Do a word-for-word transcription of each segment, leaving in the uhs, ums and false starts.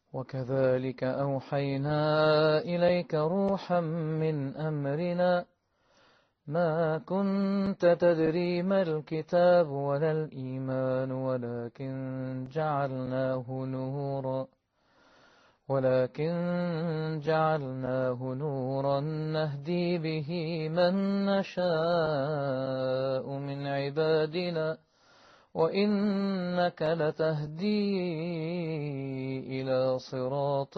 وكذلك أوحينا إليك روحا من أمرنا ما كنت تدري ما الكتاب ولا الإيمان ولكن جعلناه نورا ولكن جعلناه نورا نهدي به من نشاء من عبادنا وإنك لتهدي إلى صراط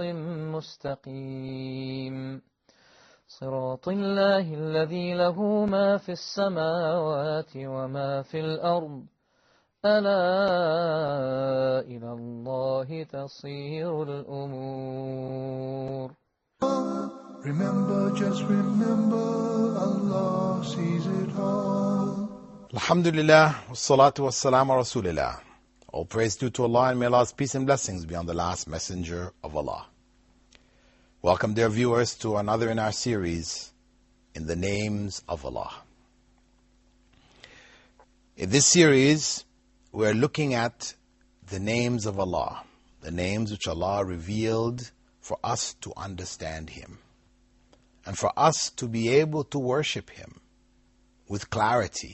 مستقيم صراط الله الذي له ما في السماوات وما في الأرض ألا إلى الله تصير الأمور. Remember, just remember, Allah sees it all. Alhamdulillah, wassalatu wassalamu rasulillah. All praise due to Allah, and may Allah's peace and blessings be on the last messenger of Allah. Welcome, dear viewers, to another in our series, In the Names of Allah. In this series, we're looking at the names of Allah, the names which Allah revealed for us to understand Him, and for us to be able to worship Him with clarity.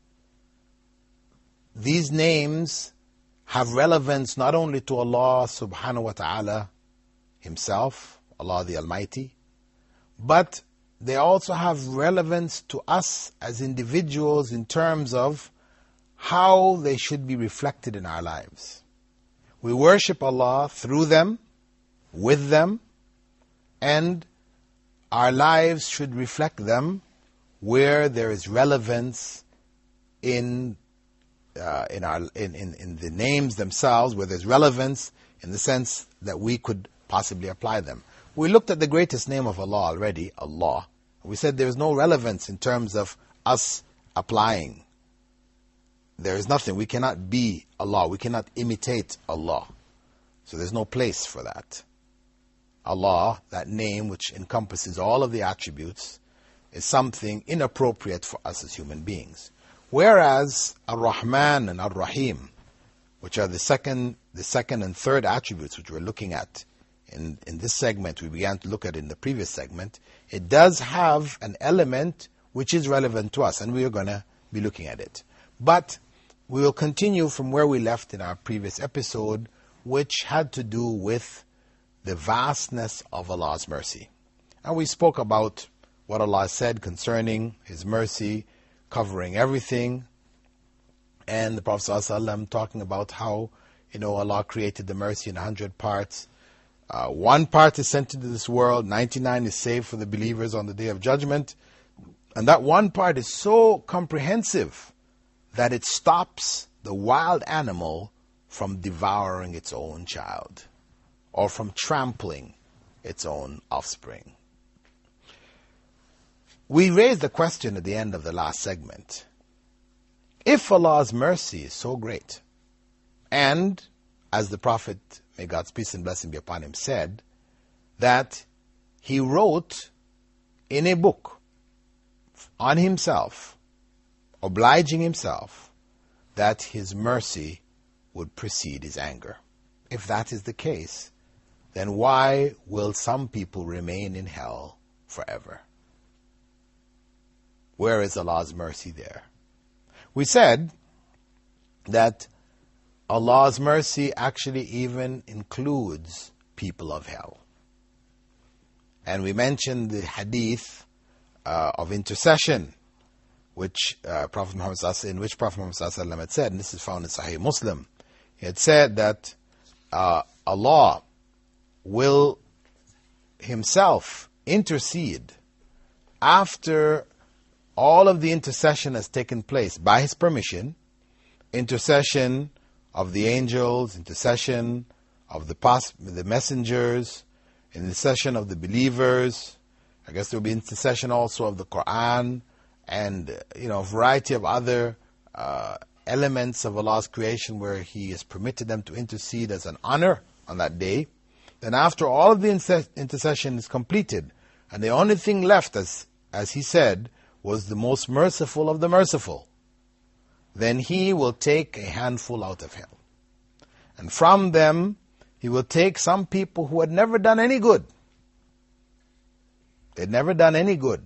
These names have relevance not only to Allah subhanahu wa ta'ala Himself, Allah the Almighty, but they also have relevance to us as individuals in terms of how they should be reflected in our lives. We worship Allah through them, with them, and our lives should reflect them where there is relevance in uh, in our in, in, in the names themselves, where there's relevance in the sense that we could possibly apply them. We looked at the greatest name of Allah already, Allah. We said there is no relevance in terms of us applying. There is nothing. We cannot be Allah. We cannot imitate Allah. So there's no place for that. Allah, that name which encompasses all of the attributes, is something inappropriate for us as human beings. Whereas Ar-Rahman and Ar-Rahim, which are the second, the second and third attributes which we're looking at in, in this segment, we began to look at in the previous segment, it does have an element which is relevant to us, and we are going to be looking at it. But we will continue from where we left in our previous episode, which had to do with the vastness of Allah's mercy. And we spoke about what Allah said concerning His mercy, covering everything, and the Prophet ﷺ talking about how, you know, Allah created the mercy in a hundred parts. Uh, one part is sent into this world, ninety-nine is saved for the believers on the Day of Judgment. And that one part is so comprehensive that it stops the wild animal from devouring its own child or from trampling its own offspring. We raised the question at the end of the last segment. If Allah's mercy is so great, and as the Prophet, may God's peace and blessing be upon him, said, that he wrote in a book on himself, obliging himself, that his mercy would precede his anger. If that is the case, then why will some people remain in hell forever? Where is Allah's mercy there? We said that Allah's mercy actually even includes people of hell. And we mentioned the hadith uh, of intercession, which uh, Prophet Muhammad in which Prophet Muhammad had said, and this is found in Sahih Muslim. He had said that uh, Allah will Himself intercede after all of the intercession has taken place by His permission, intercession of the angels, intercession of the past, the messengers, intercession of the believers. I guess there will be intercession also of the Quran, and you know, a variety of other uh, elements of Allah's creation where He has permitted them to intercede as an honor on that day. Then after all of the intercession is completed, and the only thing left, as as He said, was the most merciful of the merciful, then He will take a handful out of hell. And from them, He will take some people who had never done any good. They'd never done any good.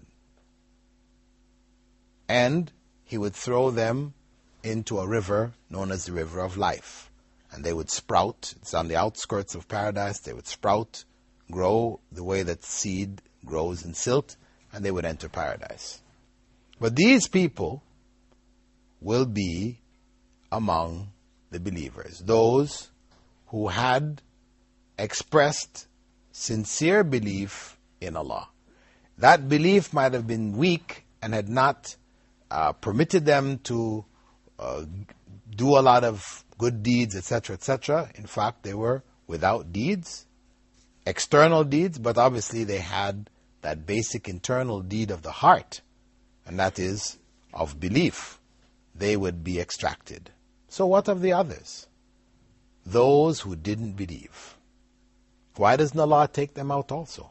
And He would throw them into a river known as the River of Life. And they would sprout. It's on the outskirts of paradise. They would sprout, grow the way that seed grows in silt, and they would enter paradise. But these people will be among the believers, those who had expressed sincere belief in Allah. That belief might have been weak and had not uh, permitted them to uh, do a lot of good deeds, et cetera, et cetera. In fact, they were without deeds, external deeds, but obviously they had that basic internal deed of the heart, and that is of belief. They would be extracted. So what of the others? Those who didn't believe. Why doesn't Allah take them out also?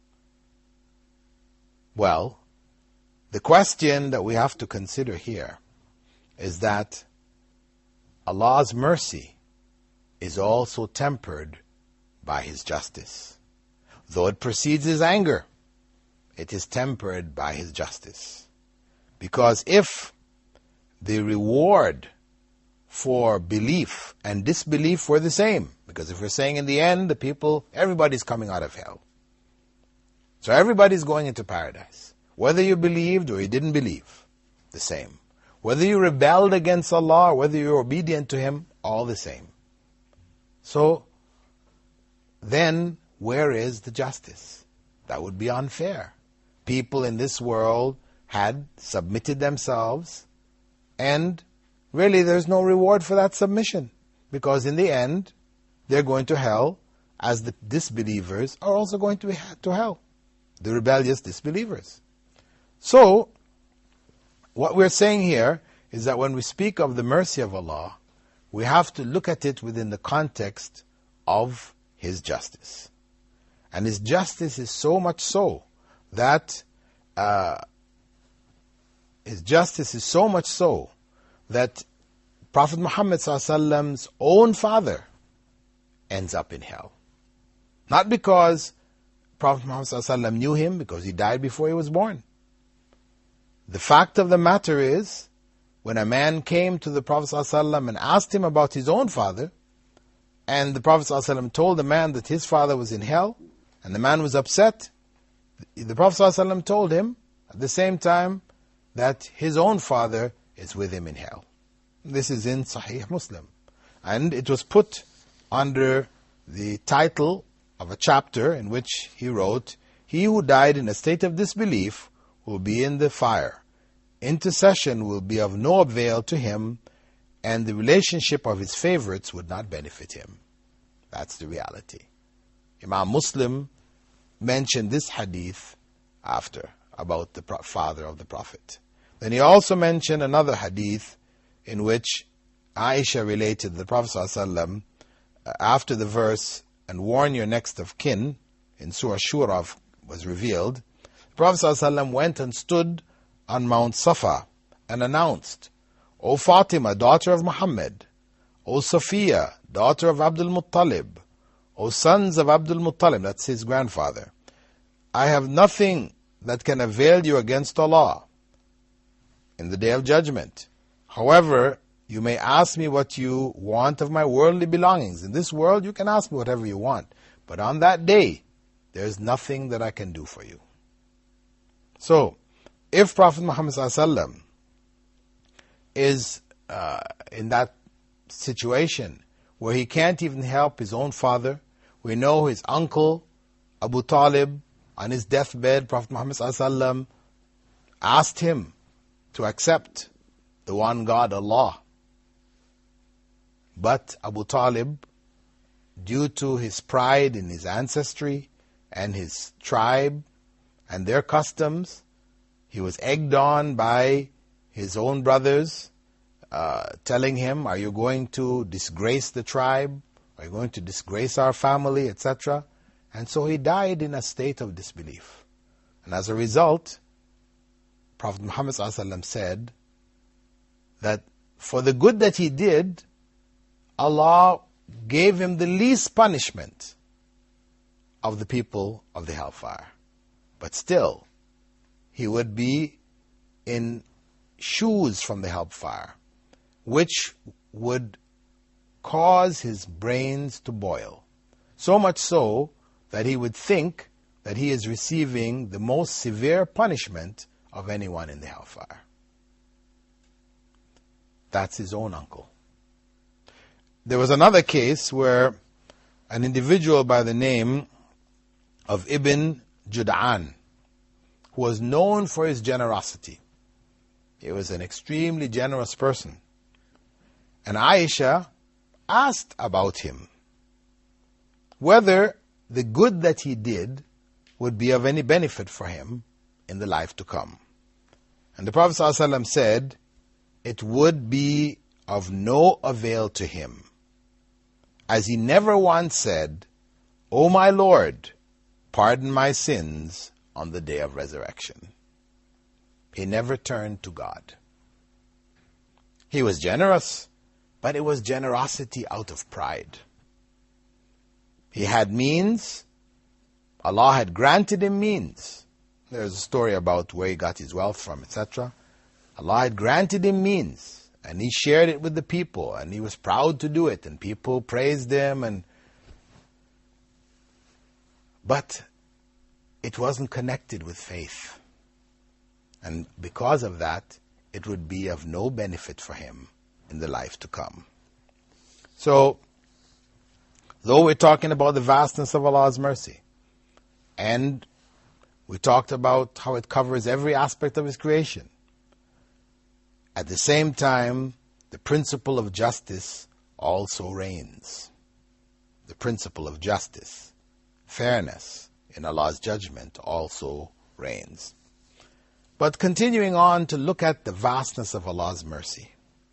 Well, the question that we have to consider here is that Allah's mercy is also tempered by His justice. Though it precedes His anger, it is tempered by His justice. Because if the reward for belief and disbelief were the same, because if we're saying in the end, the people, everybody's coming out of hell. So everybody's going into paradise. Whether you believed or you didn't believe, the same. Whether you rebelled against Allah or whether you're obedient to Him, all the same. So, then where is the justice? That would be unfair. People in this world had submitted themselves, and really there's no reward for that submission, because in the end they're going to hell, as the disbelievers are also going to, be to hell, the rebellious disbelievers. So, what we're saying here is that when we speak of the mercy of Allah, we have to look at it within the context of His justice. And His justice is so much so that uh, His justice is so much so that Prophet Muhammad ﷺ's own father ends up in hell. Not because Prophet Muhammad ﷺ knew him, because he died before he was born. The fact of the matter is, when a man came to the Prophet ﷺ and asked him about his own father, and the Prophet ﷺ told the man that his father was in hell, and the man was upset, the Prophet ﷺ told him at the same time that his own father is with him in hell. This is in Sahih Muslim. And it was put under the title of a chapter in which he wrote, "He who died in a state of disbelief will be in the fire. Intercession will be of no avail to him, and the relationship of his favorites would not benefit him." That's the reality. Imam Muslim mentioned this hadith after, about the father of the Prophet. Then he also mentioned another hadith in which Aisha related the Prophet ﷺ, after the verse, "And warn your next of kin," in Surah Shura was revealed, the Prophet ﷺ went and stood on Mount Safa and announced, "O Fatima, daughter of Muhammad, O Safiya, daughter of Abdul Muttalib, O sons of Abdul Muttalib," that's his grandfather, "I have nothing that can avail you against Allah in the day of judgment. However, you may ask me what you want of my worldly belongings. In this world, you can ask me whatever you want. But on that day, there is nothing that I can do for you." So, if Prophet Muhammad ﷺ is uh, in that situation where he can't even help his own father, we know his uncle, Abu Talib, on his deathbed, Prophet Muhammad ﷺ asked him to accept the one God, Allah. But Abu Talib, due to his pride in his ancestry and his tribe and their customs, he was egged on by his own brothers, uh, telling him, "Are you going to disgrace the tribe? Are you going to disgrace our family?" et cetera. And so he died in a state of disbelief. And as a result, Prophet Muhammad ﷺ said that for the good that he did, Allah gave him the least punishment of the people of the hellfire. But still, he would be in shoes from the hellfire, which would cause his brains to boil. So much so that he would think that he is receiving the most severe punishment of anyone in the hellfire. That's his own uncle. There was another case where an individual by the name of Ibn Jud'an, who was known for his generosity. He was an extremely generous person. And Aisha asked about him, whether the good that he did would be of any benefit for him in the life to come. And the Prophet ﷺ said, it would be of no avail to him, as he never once said, O my Lord, pardon my sins on the day of resurrection. He never turned to God. He was generous, but it was generosity out of pride. He had means. Allah had granted him means. There's a story about where he got his wealth from, et cetera. Allah had granted him means, and he shared it with the people, and he was proud to do it, and people praised him, and but it wasn't connected with faith. And because of that, it would be of no benefit for him in the life to come. So, though we're talking about the vastness of Allah's mercy, and we talked about how it covers every aspect of His creation, at the same time, the principle of justice also reigns. The principle of justice, fairness in Allah's judgment also reigns. But continuing on to look at the vastness of Allah's mercy.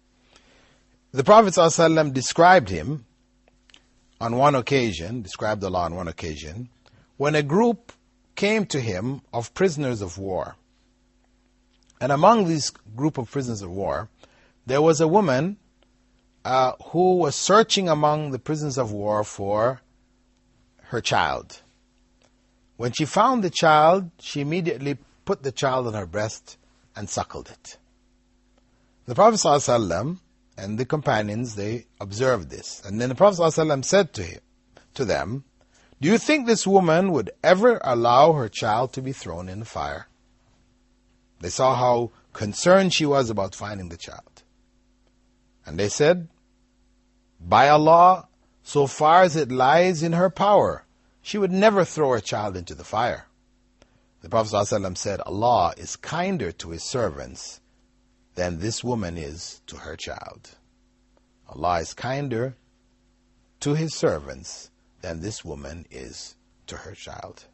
The Prophet ﷺ described him on one occasion, described Allah on one occasion, when a group came to him of prisoners of war. And among this group of prisoners of war, there was a woman uh, who was searching among the prisoners of war for her child. When she found the child, she immediately put the child on her breast and suckled it. The Prophet ﷺ and the companions, they observed this. And then the Prophet ﷺ said to him, to them, do you think this woman would ever allow her child to be thrown in the fire? They saw how concerned she was about finding the child. And they said, by Allah, so far as it lies in her power, she would never throw her child into the fire. The Prophet ﷺ said, Allah is kinder to His servants than this woman is to her child. Allah is kinder to His servants than this woman is to her child.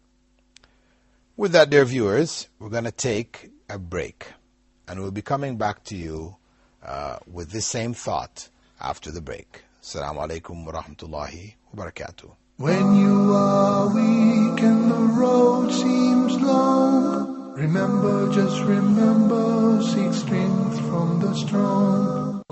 With that, dear viewers, we're going to take a break, and we'll be coming back to you uh, with this same thought after the break. Assalamu alaikum wa rahmatullahi wa barakatuh. When you are weak and the road seems long, remember, just remember, seek strength from the strong.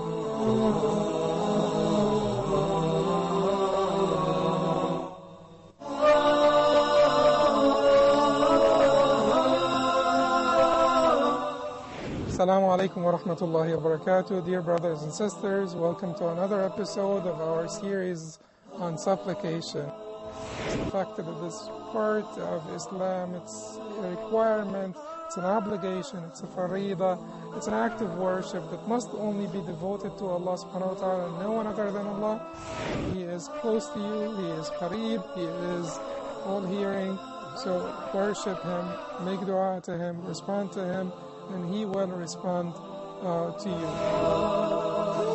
Assalamu alaikum wa rahmatullahi wa barakatuh. Dear brothers and sisters, welcome to another episode of our series on supplication. The fact that it is part of Islam, it's a requirement, it's an obligation, it's a farida, it's an act of worship that must only be devoted to Allah subhanahu wa ta'ala and no one other than Allah. He is close to you, He is qareeb, He is all-hearing, so worship Him, make dua to Him, respond to Him, and He will respond uh, to you.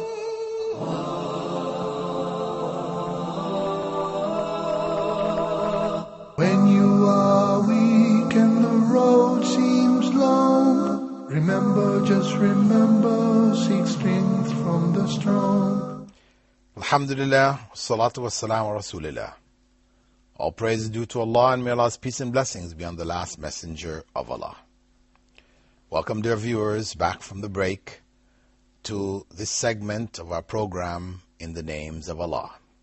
When you are weak and the road seems long, remember, just remember, seek strength from the strong. Alhamdulillah, salatu wassalamu wa rasulillah. All praise is due to Allah, and may Allah's peace and blessings be on the last messenger of Allah. Welcome, dear viewers, back from the break to this segment of our program, In the Names of Allah.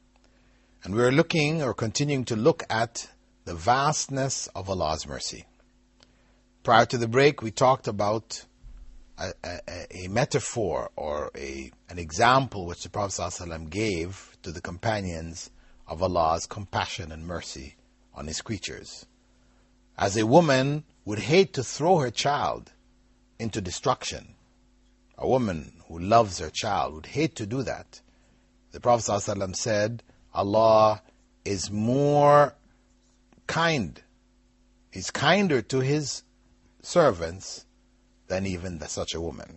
And we're looking or continuing to look at the vastness of Allah's mercy. Prior to the break, we talked about a, a, a metaphor or a, an example which the Prophet ﷺ gave to the companions of Allah's compassion and mercy on His creatures. As a woman would hate to throw her child into destruction, a woman who loves her child would hate to do that. The Prophet ﷺ said, Allah is more kind. He's kinder to His servants than even the, such a woman.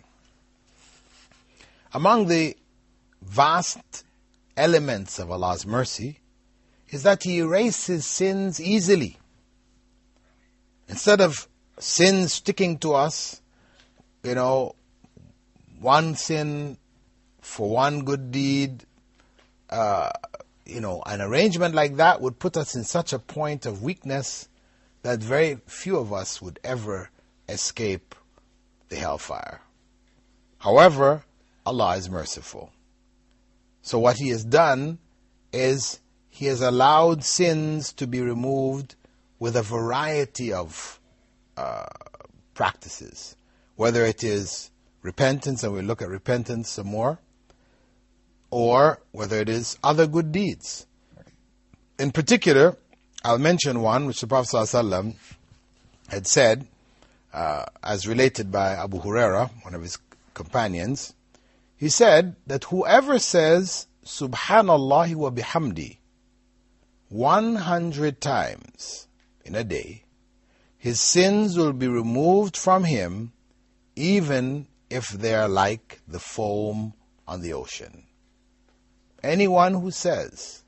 Among the vast elements of Allah's mercy is that He erases sins easily. Instead of sins sticking to us, you know, one sin for one good deed, uh, you know, an arrangement like that would put us in such a point of weakness that very few of us would ever escape the hellfire. However, Allah is merciful. So what He has done is He has allowed sins to be removed with a variety of uh, practices, whether it is repentance, and we'll look at repentance some more, or whether it is other good deeds. In particular, I'll mention one which the Prophet ﷺ had said, uh, as related by Abu Huraira, one of his companions. He said that whoever says Subhanallah wa bihamdi one hundred times in a day, his sins will be removed from him, even if they are like the foam on the ocean. Anyone who says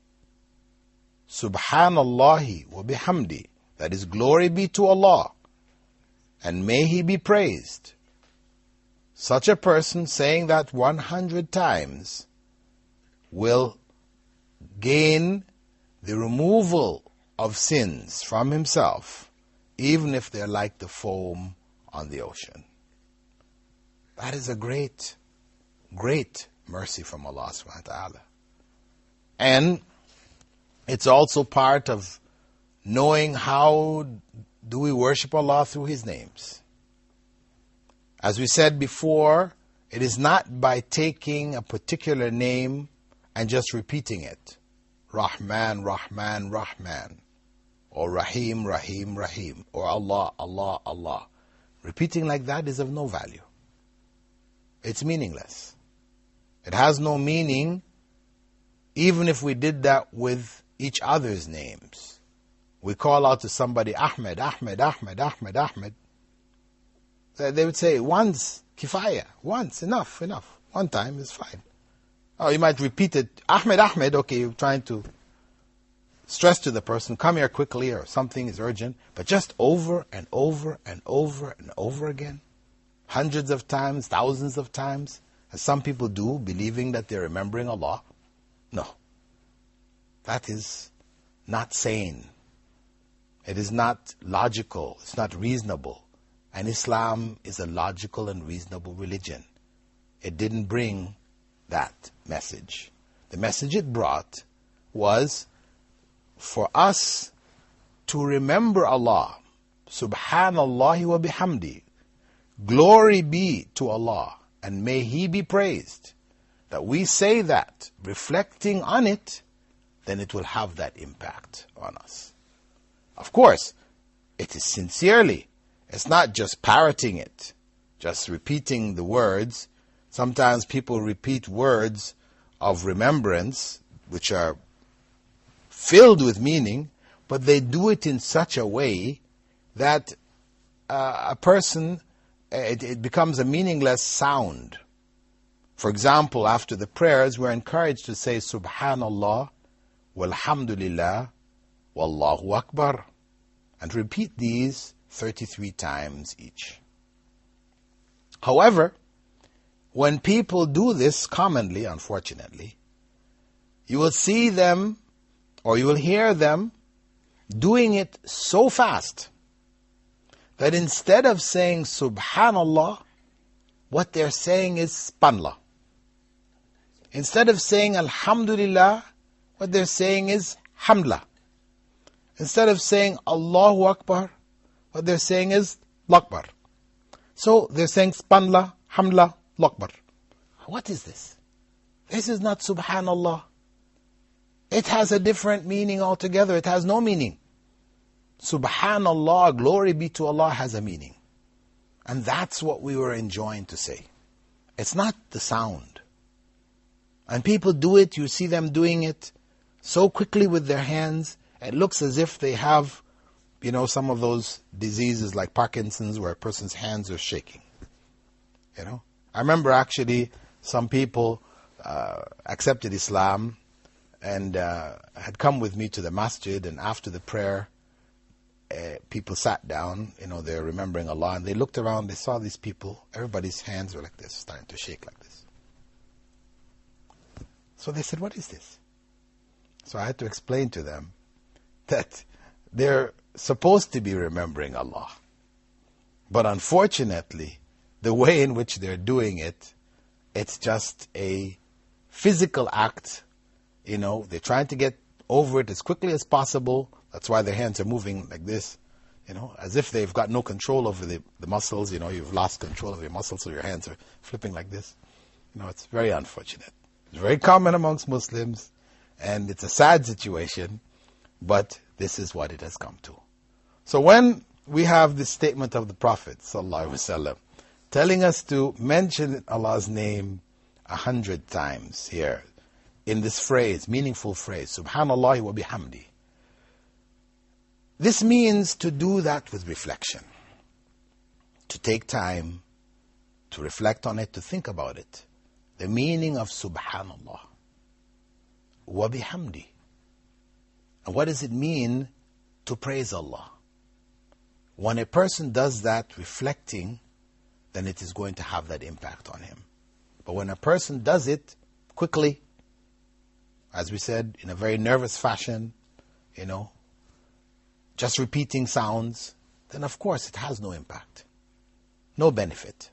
Subhanallah wa bihamdi, that is, glory be to Allah, and may He be praised, such a person saying that one hundred times will gain the removal of sins from himself, even if they're like the foam on the ocean. That is a great, great mercy from Allah subhanahu wa ta'ala. And it's also part of knowing how do we worship Allah through His names. As we said before, it is not by taking a particular name and just repeating it. Rahman, Rahman, Rahman. Or Rahim, Rahim, Rahim. Or Allah, Allah, Allah. Repeating like that is of no value. It's meaningless. It has no meaning even if we did that with each other's names. We call out to somebody, Ahmed, Ahmed, Ahmed, Ahmed, Ahmed. They would say, once, kifaya, once, enough, enough. One time is fine. Oh, you might repeat it, Ahmed, Ahmed, okay, you're trying to stress to the person, come here quickly, or something is urgent, but just over and over and over and over again, hundreds of times, thousands of times, as some people do, believing that they're remembering Allah. No. That is not sane. It is not logical. It's not reasonable. And Islam is a logical and reasonable religion. It didn't bring that message. The message it brought was for us to remember Allah. Subhanallah wa bihamdi. Glory be to Allah, and may He be praised. That we say that, reflecting on it, then it will have that impact on us. Of course, it is sincerely. It's not just parroting it, just repeating the words. Sometimes people repeat words of remembrance, which are filled with meaning, but they do it in such a way that uh, a person, it, it becomes a meaningless sound. For example, after the prayers, we're encouraged to say Subhanallah, walhamdulillah, wallahu akbar, and repeat these thirty-three times each. However, when people do this commonly, unfortunately, you will see them, or you will hear them, doing it so fast that instead of saying Subhanallah, what they're saying is Spanla. Instead of saying Alhamdulillah what they're saying is Hamla. Instead of saying Allahu Akbar, what they're saying is Lakbar. So they're saying Spanla, Hamla, Lakbar. What is this? This is not Subhanallah. It has a different meaning altogether. It has no meaning. Subhanallah, glory be to Allah, has a meaning. And that's what we were enjoined to say. It's not the sound. And people do it, you see them doing it so quickly with their hands, it looks as if they have, you know, some of those diseases like Parkinson's where a person's hands are shaking. You know? I remember actually some people uh, accepted Islam and uh, had come with me to the masjid, and after the prayer, uh, people sat down, you know, they're remembering Allah, and they looked around, they saw these people, everybody's hands were like this, starting to shake like this. So they said, what is this? So I had to explain to them that they're supposed to be remembering Allah. But unfortunately, the way in which they're doing it, it's just a physical act. You know, they're trying to get over it as quickly as possible. That's why their hands are moving like this, you know, as if they've got no control over the, the muscles. You know, you've lost control of your muscles, so your hands are flipping like this. You know, it's very unfortunate. It's very common amongst Muslims, and it's a sad situation, but this is what it has come to. So when we have this statement of the Prophet sallallahu alaihi wasallam telling us to mention Allah's name a hundred times here in this phrase, meaningful phrase, Subhanallah wa bihamdi, this means to do that with reflection, to take time to reflect on it, to think about it. The meaning of Subhanallah wa bihamdi. And what does it mean to praise Allah? When a person does that reflecting, then it is going to have that impact on him. But when a person does it quickly, as we said, in a very nervous fashion, you know, just repeating sounds, then of course it has no impact, no benefit.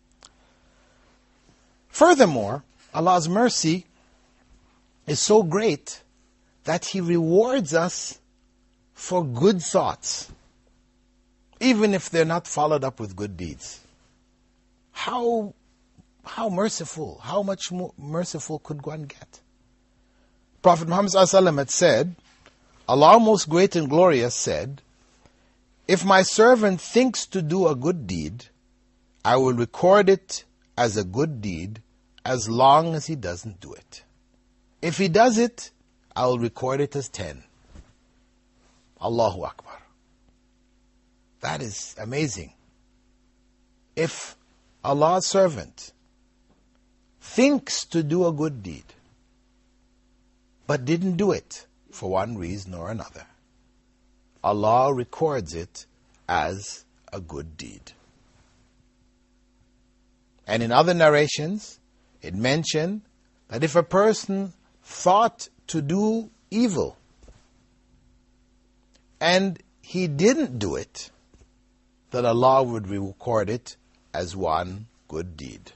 Furthermore, Allah's mercy is so great that He rewards us for good thoughts, even if they're not followed up with good deeds. How, how merciful, how much more merciful could one get? Prophet Muhammad sallallahu alaihi wasallam had said, Allah most great and glorious said, if my servant thinks to do a good deed, I will record it as a good deed as long as he doesn't do it. If he does it, I will record it as ten. Allahu Akbar. That is amazing. If Allah's servant thinks to do a good deed, but didn't do it for one reason or another, Allah records it as a good deed. And in other narrations, it mentioned that if a person thought to do evil and he didn't do it, that Allah would record it as one good deed.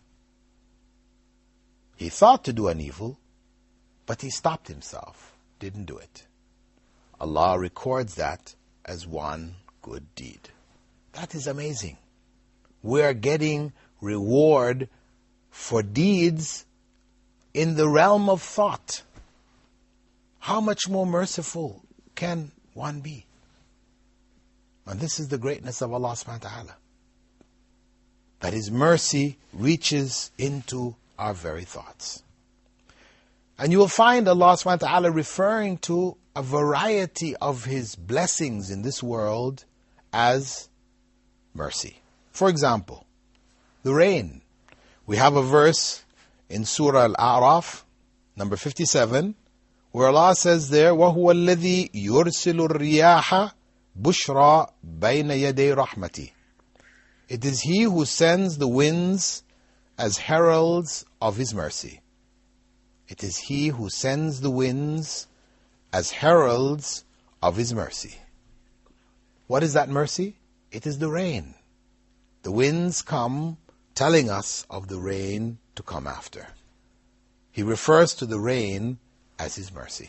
He thought to do an evil, but he stopped himself, didn't do it. Allah records that as one good deed. That is amazing. We are getting reward for deeds in the realm of thought. How much more merciful can one be? And this is the greatness of Allah subhanahu wa ta'ala, that His mercy reaches into our very thoughts. And you will find Allah subhanahu wa ta'ala referring to a variety of His blessings in this world as mercy. For example, the rain. We have a verse in Surah Al-A'raf, number fifty-seven, where Allah says there, وَهُوَ الَّذِي يُرْسِلُ الرِّيَاحَ بُشْرَى بَيْنَ يَدَيْ رَحْمَتِهِ. It is He who sends the winds as heralds of His mercy. It is He who sends the winds as heralds of His mercy. What is that mercy? It is the rain. The winds come telling us of the rain to come after. He refers to the rain as His mercy.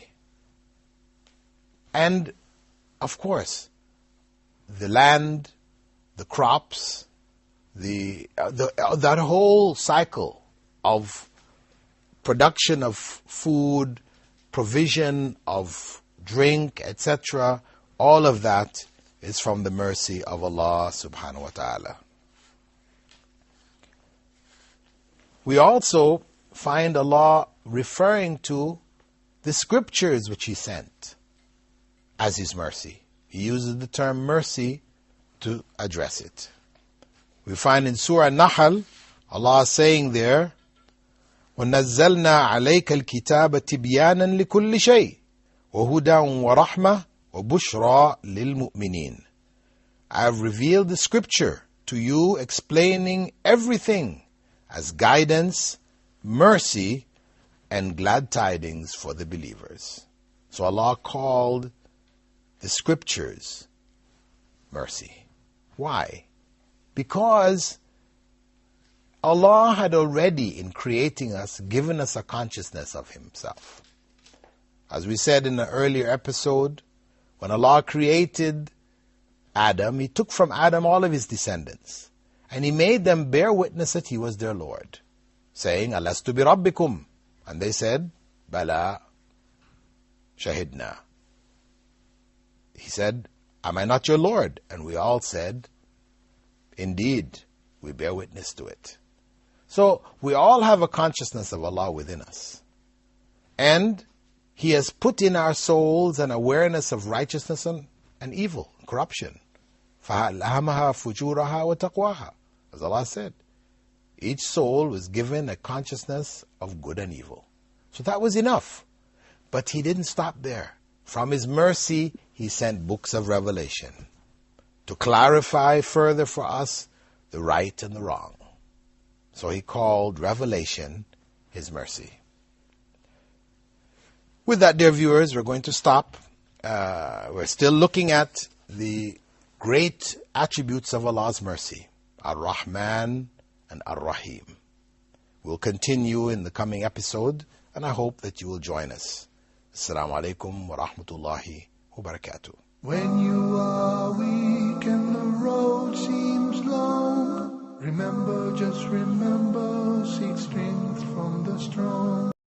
And, of course, the land, the crops, the, uh, the uh, that whole cycle of production of food, provision of drink, et cetera, all of that is from the mercy of Allah subhanahu wa ta'ala. We also find Allah referring to the scriptures which He sent as His mercy. He uses the term mercy to address it. We find in Surah Nahl, Allah saying there, وَنَزَّلْنَا عَلَيْكَ الْكِتَابَ تِبْيَانًا لِكُلِّ شَيْءٍ وَهُدًى وَرَحْمَةً وَبُشْرَى لِلْمُؤْمِنِينَ. I have revealed the scripture to you explaining everything as guidance, mercy, and glad tidings for the believers. So Allah called the scriptures mercy. Why? Because Allah had already, in creating us, given us a consciousness of Himself. As we said in an earlier episode, when Allah created Adam, He took from Adam all of his descendants, and He made them bear witness that He was their Lord, saying, Alastu bi Rabbikum. And they said, Bala shahidna. He said, am I not your Lord? And we all said, indeed, we bear witness to it. So we all have a consciousness of Allah within us. And He has put in our souls an awareness of righteousness and, and evil, corruption. فَأَلْهَمَهَا فُجُورَهَا وَتَقْوَاهَا. As Allah said, each soul was given a consciousness of good and evil. So that was enough. But He didn't stop there. From His mercy, He sent books of revelation to clarify further for us the right and the wrong. So He called revelation His mercy. With that, dear viewers, we're going to stop. Uh, we're still looking at the great attributes of Allah's mercy, Ar-Rahman and Ar-Rahim. We'll continue in the coming episode, and I hope that you will join us. Assalamu alaikum wa rahmatullahi wa barakatuh. When you are weak and the road seems long, remember, just remember, seek strength from the strong.